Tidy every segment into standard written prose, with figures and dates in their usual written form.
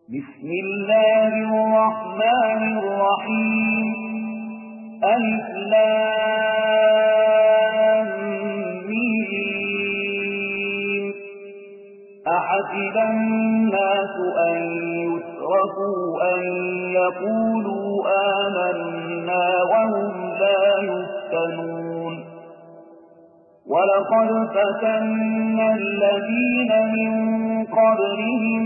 بسم الله الرحمن الرحيم ألف لام ميم أحسب الناس أن يتركوا أن يقولوا آمنا وهم لا يفتنون ولقد فتنا الذين من قبلهم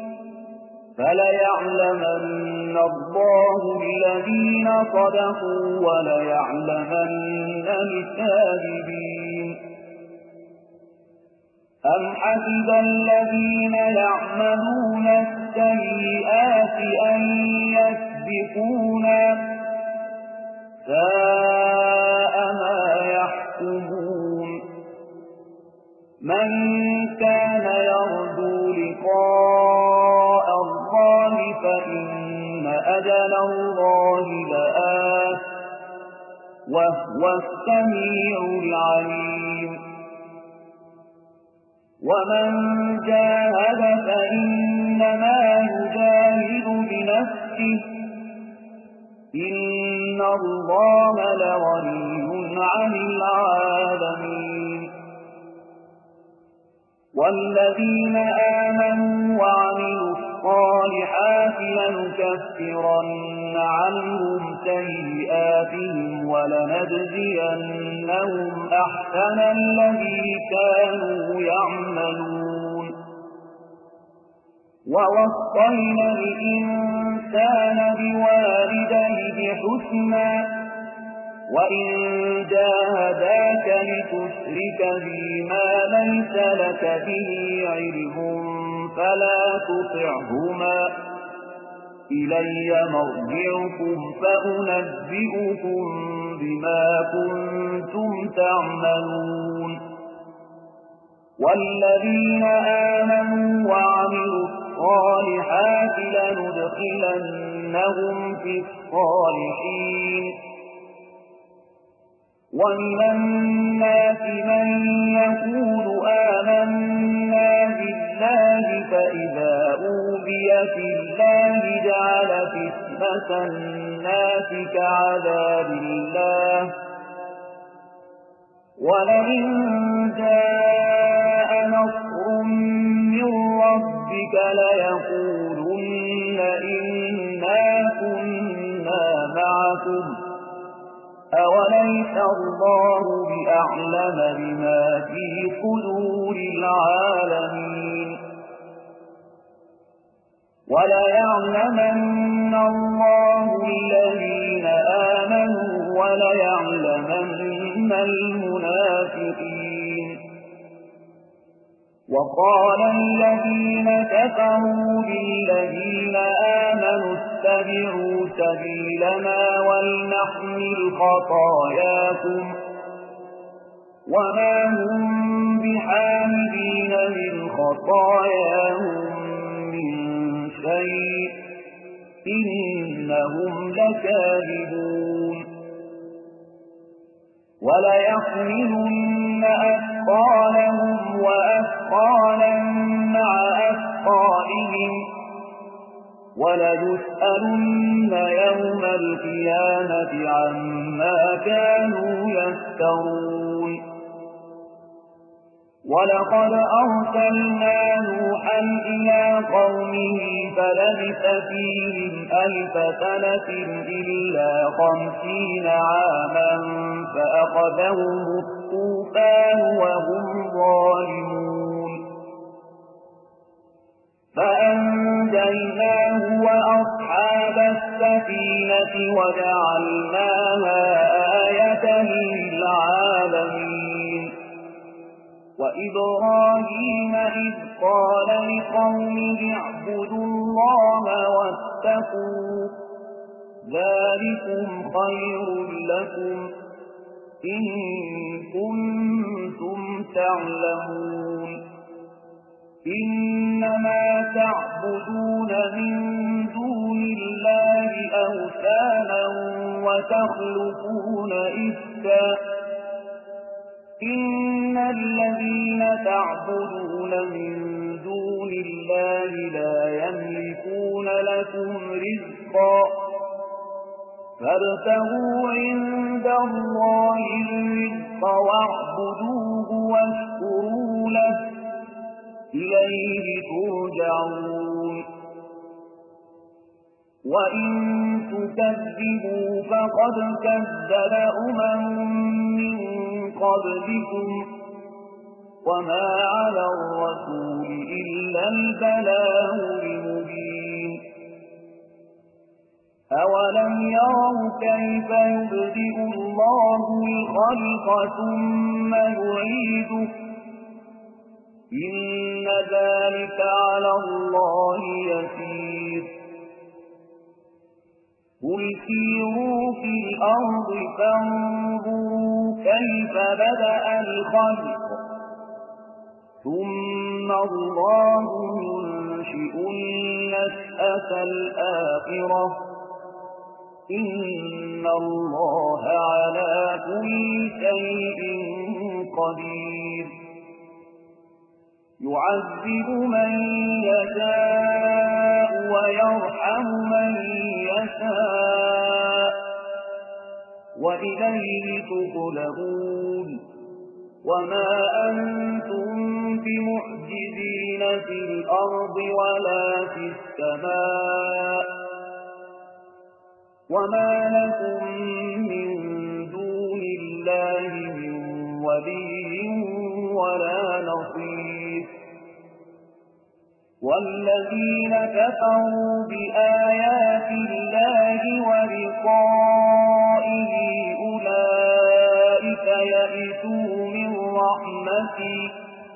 فليعلمن الله الذين صدقوا وليعلمن الكاذبين أم حسب الذين يعملون السيئات أن يسبقونا ساء ما يحكمون من كان يرجو لقاء الله فإن أجل الله لآت وهو السميع العليم ومن جاهد فإنما يجاهد بنفسه إن الله لغني عن العالمين والذين آمنوا وعملوا الصالحات لنكفرن عنهم سيئاتهم ولنجزينهم أحسن الذي كانوا يعملون ووصينا الإنسان بوالديه حسنا وإن جاهداك لتشرك بي ما ليس لك به علم فلا تطعهما إلي مرجعكم فأنبئكم بما كنتم تعملون والذين آمنوا وعملوا الصالحات لندخلنهم في الصالحين ومن الناس من يقول آمنا بالله فإذا أوذي في الله جعل فتنة الناس كعذاب الله ولئن جاء نصر من ربك ليقولن إنا كنا معكم أوليس الله بأعلم بما في صدور العالمين وليعلمن الله الذين آمنوا وليعلمن المنافقين وقال الذين كفروا بالذين آمنوا اتبعوا سبيلنا ولنحمل خطاياكم وما هم بحاملين من خطاياهم من شيء إنهم لكاذبون وليحملن أثقالهم وأثقالا مع أثقالهم وليسألن يوم القيامة عما كانوا يفترون ولقد أرسلنا نوحا إلى قومه فلبث فيهم 1000 سنة إلا 50 عاما فأخذهم الطوفان وهم ظالمون فأنجيناه وأصحاب السفينة وجعلناها آية للعالمين وإبراهيم إذ قال لقومه اعبدوا الله واتقوه ذلكم خير لكم إن كنتم تعلمون إنما تعبدون من دون الله أوثانا وتخلقون إفكا إن الذين تعبدون من دون الله لا يملكون لكم رزقا فابتغوا عند الله الرزق واعبدوه واشكروا له إليه ترجعون وإن تكذبوا فقد كذب من قبلكم وما على الرسول إلا البلاغ المبين أولم يروا كيف يبدئ الله الخلق ثم يعيده إن ذلك على الله يسير قل سيروا في الأرض فانظروا كيف بدأ الخلق ثم الله ينشئ النشأة الآخرة إن الله على كل شيء قدير يعذب من يشاء ويرحم من يشاء وإليه تقلبون وما أنتم بمعجزين في الأرض ولا في السماء وما لكم من دون الله من ولي ولا نصير والذين كفروا بآيات الله ولقائه أولئك يئسوا من رحمتي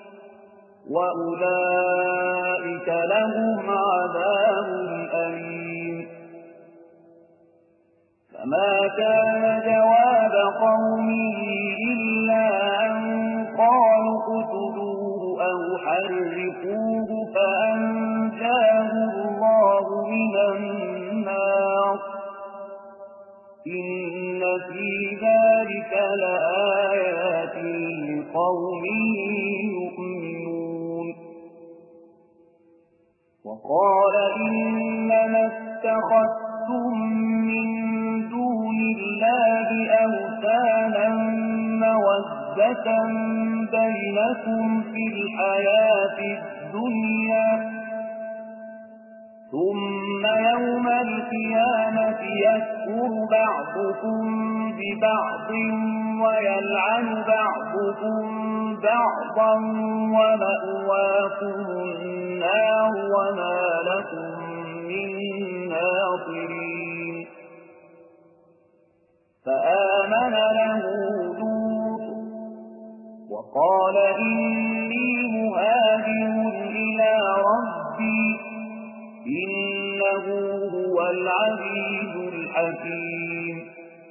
وأولئك لهم عذاب أليم فما كان جواب قومه إلا أن قالوا اقتلوه أو حرقوه فأنجاه الله من النار إن في ذلك لآيات لقوم يؤمنون وقال إنما اتخذتم من دون الله أوثانا مودة بينكم في الحياة الدنيا ثم يوم القيامة يكفر بعضكم ببعض ويلعن بعضكم بعضا ومأواكم النار وما لكم من ناصرين فآمن له لوط وقال إني مهاجر إلى ربي إنه هو العزيز الحكيم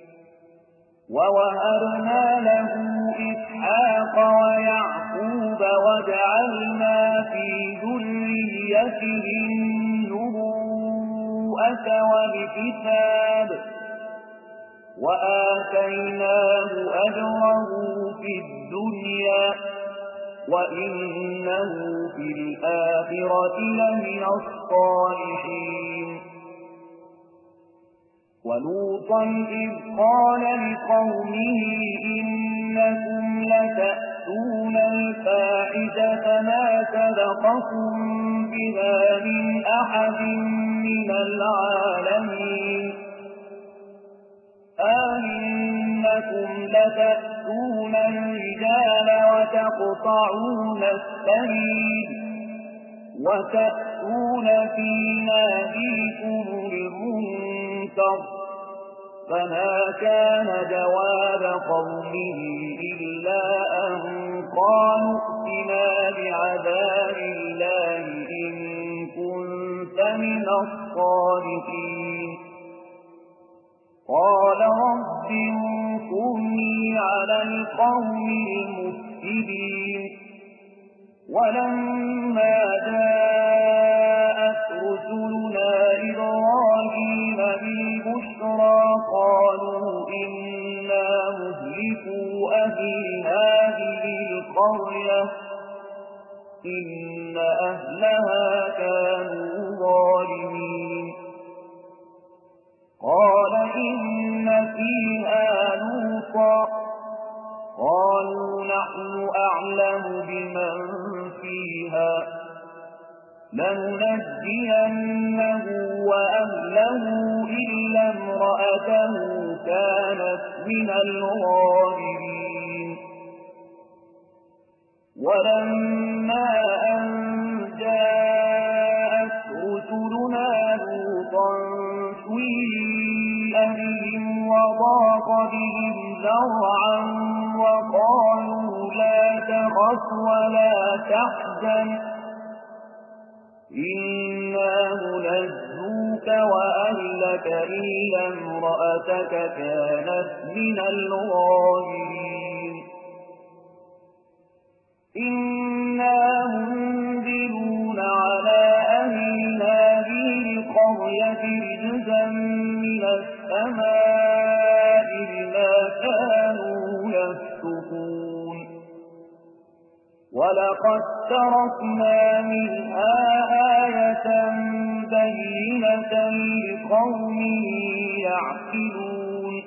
ووهبنا له إسحاق ويعقوب وجعلنا في ذريته النبوءة والكتاب وآتيناه أجره في الدنيا وإنه في الآخرة لمن الصالحين ولوطا إذ قال لقومه إنكم لتأتون الفاحشة ما سبقكم بها من أحد من العالمين أئنكم لتأتون الرجال وتقطعون السبيل وتأتون في ناديكم المنكر فما كان جواب قومه إلا أن قالوا ائتنا بعذاب الله إن كنت من الصادقين قال رب انصرني على القوم المفسدين ولما جاءت رسلنا إبراهيم بالبشرى قالوا إنا مهلكو أهل هذه القرية إن أهلها كانوا ظالمين لننجينه وأهله إلا امرأته كانت من الغابرين ولما أن جاءت رسلنا لوطا سيء بهم وضاق بهم ذرعا وقالوا لا تخف ولا تحزن إنا منجوك وأهلك إلا امرأتك كانت من الغابرين إنا منزلون على أهل هذه القرية رجزا من السماء بما كانوا يفسقون ولقد تركنا منها آية بينة لقوم يعقلون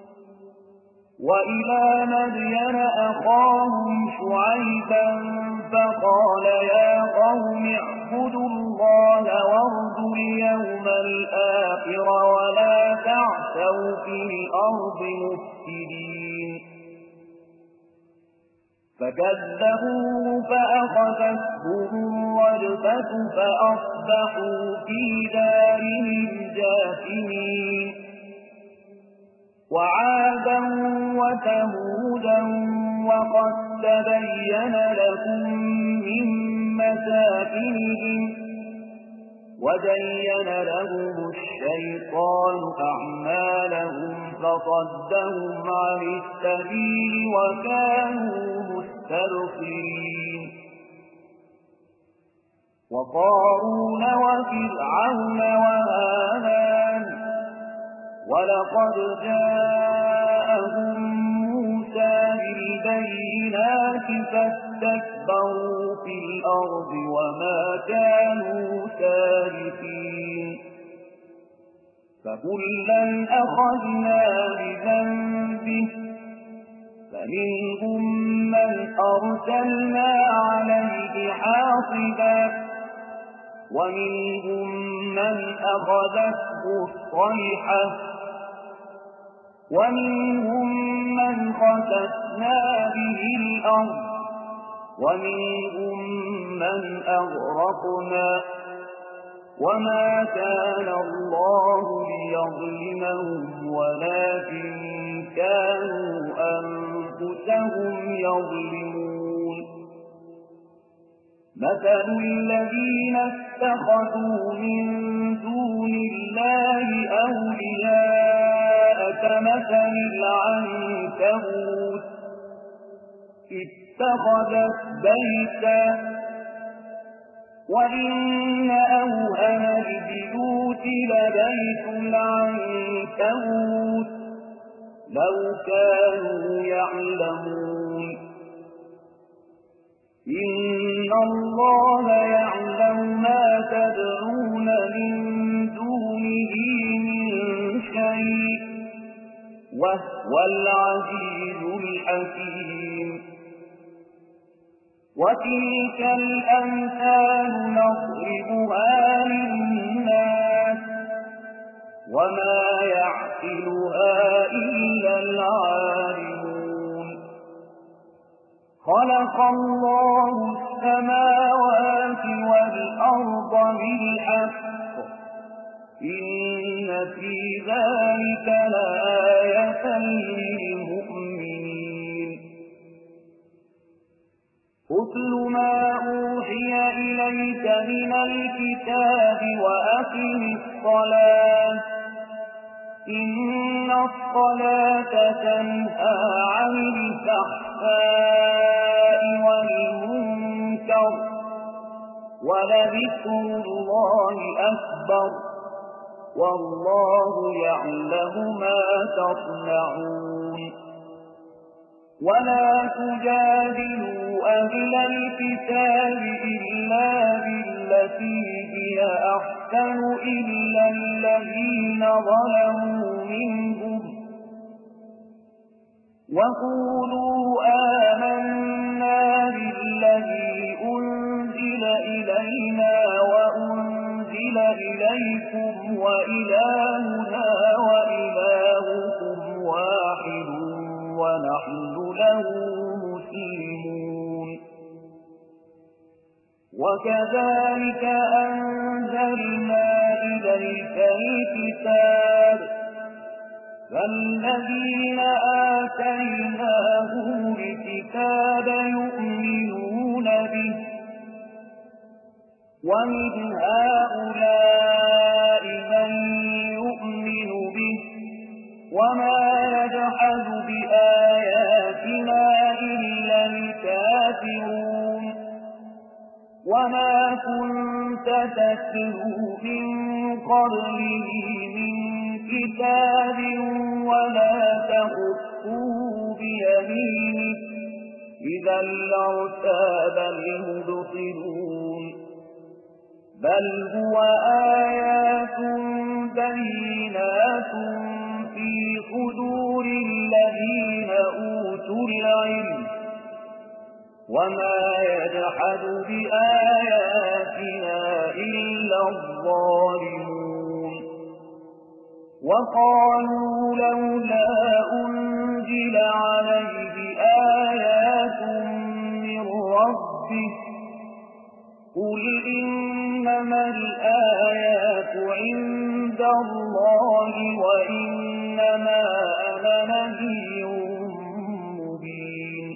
وإلى مدين أخاهم شعيبا فقال يا قوم اعبدوا الله وارجوا اليوم الآخر ولا تعثوا في الأرض مفسدين فكذبوه فأخذتهم الرجفة فأصبحوا في دارهم جاثمين وعادا وثمودا وقد تبين لكم من مساكنهم وزين لهم الشيطان أعمالهم فصدهم عن السبيل وكانوا مستبصرين وقارون وفرعون وهامان ولقد جاءهم موسى بالبينات فاستكبروا في الأرض وما كانوا سارقين فكلا أخذنا بذنبه فمنهم من أرسلنا عليه حاصبا ومنهم من أخذته الصيحة ومنهم من خسفنا به الأرض ومنهم من أغرقنا وما كان الله ليظلمهم ولكن كانوا أنفسهم يظلمون مثل الذين اتخذوا من دون الله أولياء كمثل العنكبوت اتخذت بيتا وإن أوهن البيوت لبيت العنكبوت لو كانوا يعلمون إن الله يعلم ما تدعون من دونه من شيء وهو العزيز الحكيم وتلك الأمثال نضربها للناس وما يعقلها إلا العالمون خلق الله السماوات والأرض بالحق إن في ذلك لآية للمؤمنين اتل ما أوحي إليك من الكتاب وأقم الصلاة إن الصلاة تنهى عن الفحشاء والمنكر ولذكر الله أكبر والله يعلم ما تصنعون ولا تجادلوا أهل الكتاب إلا بالتي هي أحسن إلا الذين ظلموا منهم وقولوا آمنا بالذي أنزل إلينا وأنزل إليكم وإلهنا وإلهكم واحد ونحن له مسلمون وكذلك أنزلنا إليك الكتاب فالذين آتيناهم الكتاب يؤمنون به ومن هؤلاء من يؤمن به وما يجحد بآياتنا إلا الكافرون وما كنت تتلو من قبله من كتاب ولا تخطه بيمينك إذا لارتاب المبطلون بل هو آيات بينات في صدور الذين أوتوا العلم وما يجحد بآياتنا إلا الظالمون وقالوا لولا أنزل عليه آيات من ربه قل إنما الآيات عند الله وإنما أنا نذير مبين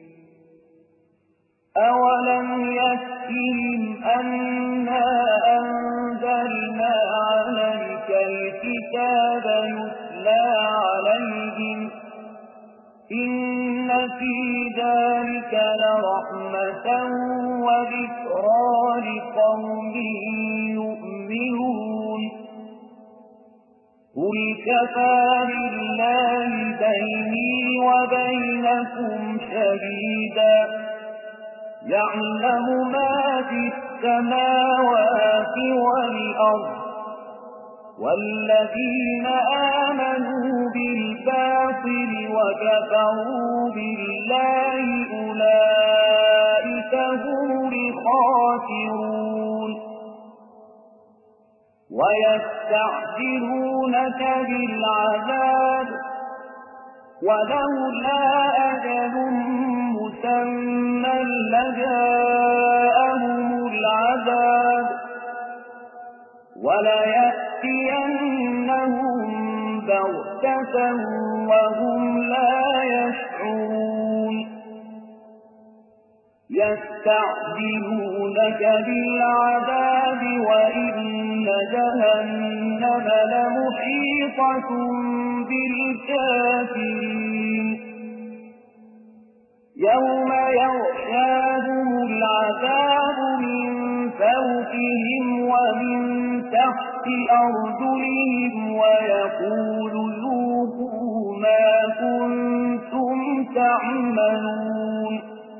أولم يكفهم أنا أنزلنا عليك الكتاب يتلى عليهم إن في ذلك لرحمة وذكرى لقوم يؤمنون قل كفى بالله بيني وبينكم شهيدا يعلم ما في السماوات والأرض والذين آمنوا بالباطل وكفروا بالله أولئك هم الخاسرون ويستعجلونك بالعذاب ولولا أجل مسمى لجاءهم العذاب وليأتينهم بغتة وهم لا يشعرون يستعجلونك بالعذاب وإن جهنم لمحيطة بالكافرين يوم يغشاهم العذاب من فوقهم ومن تحت أرجلهم ويقول ذوقوا ما كنتم تعملون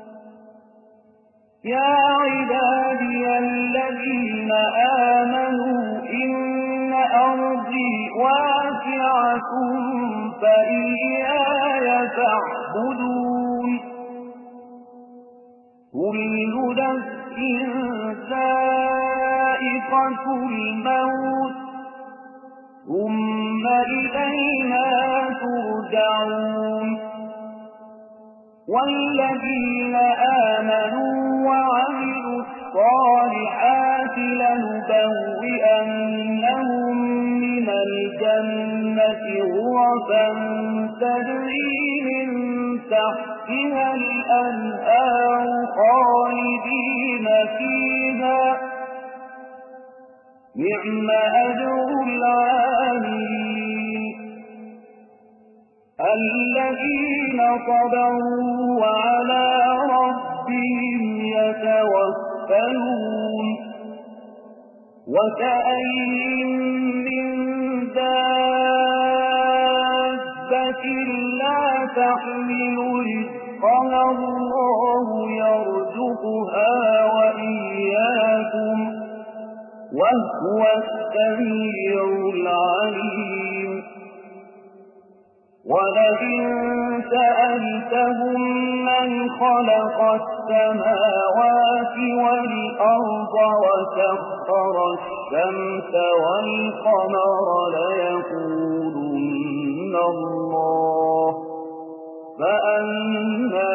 يا عبادي الذين آمنوا إن أرضي واسعة فإياي فاعبدون كل نفس ذائقة الموت ثم إلينا ترجعون والذين آمنوا وعملوا الصالحات لنبوئنهم من الجنة غرفا تجري من تحتها الأنهار خالدين فيها نعم أجر العاملين الذين صبروا وعلى ربهم يتوكلون وكأين من دابة لا تحمل رزقها الله يرزقها وإياكم وهو السميع العليم ولئن سألتهم من خلق السماوات والأرض وسخر الشمس والقمر ليقولن الله فأنى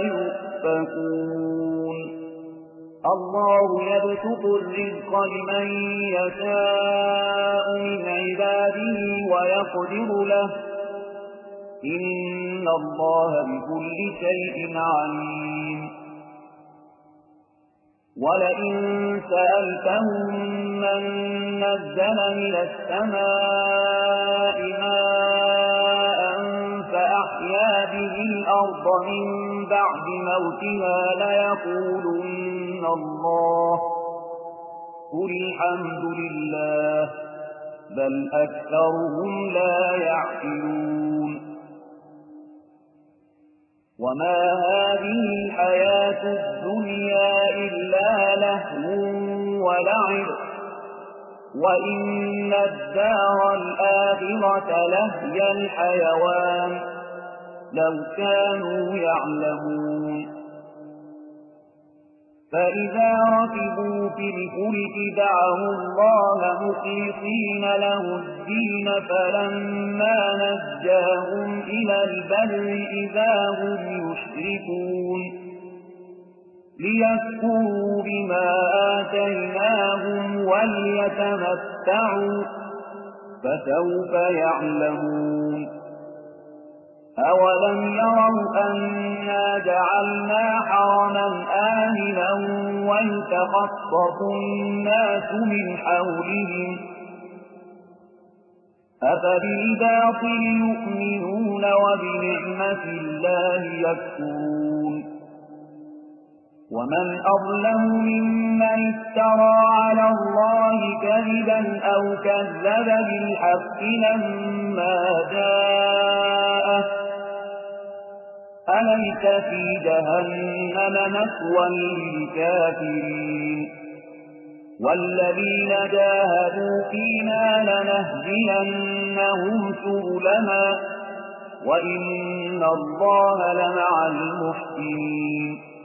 يؤفكون الله يبسط الرزق لمن يشاء من عباده ويقدر له إن الله بكل شيء عليم ولئن سألتهم من نزل من السماء ماء فأحيا به الأرض من بعد موتها ليقولن الله قل الحمد لله بل أكثرهم لا يعقلون وما هذه الحياة الدنيا إلا لهو ولعب وإن الدار الآخرة لهي الحيوان لو كانوا يعلمون فإذا ركبوا في الفلك دعوا الله مخلصين له الدين فلما نجاهم إلى البر إذا هم يشركون ليكفروا بما آتيناهم وليتمتعوا فسوف يعلمون أولم يروا أنا جعلنا حرما آمنا ويتخطف الناس من حولهم أفبالباطل يؤمنون وبنعمة الله يكفرون ومن أظلم ممن افترى على الله كذبا أو كذب بالحق لما جاءه أليس في جهنم مثوى للكافرين والذين جاهدوا فينا لنهدينهم سبلنا وإن الله لمع المحسنين